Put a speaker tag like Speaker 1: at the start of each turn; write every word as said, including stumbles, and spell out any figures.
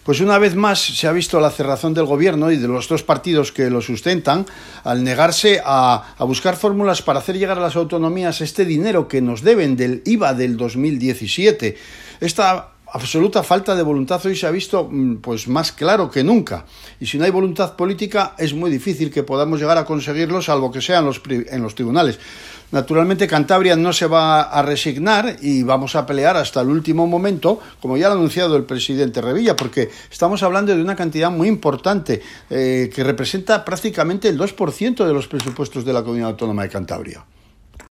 Speaker 1: Pues una vez más se ha visto la cerrazón del gobierno y de los dos partidos que lo sustentan al negarse a, a buscar fórmulas para hacer llegar a las autonomías este dinero que nos deben del I V A del dos mil diecisiete. Esta absoluta falta de voluntad hoy se ha visto pues más claro que nunca, y si no hay voluntad política es muy difícil que podamos llegar a conseguirlo, salvo que sea en los, en los tribunales. Naturalmente Cantabria no se va a resignar y vamos a pelear hasta el último momento, como ya lo ha anunciado el presidente Revilla, porque estamos hablando de una cantidad muy importante eh, que representa prácticamente el dos por ciento de los presupuestos de la Comunidad Autónoma de Cantabria.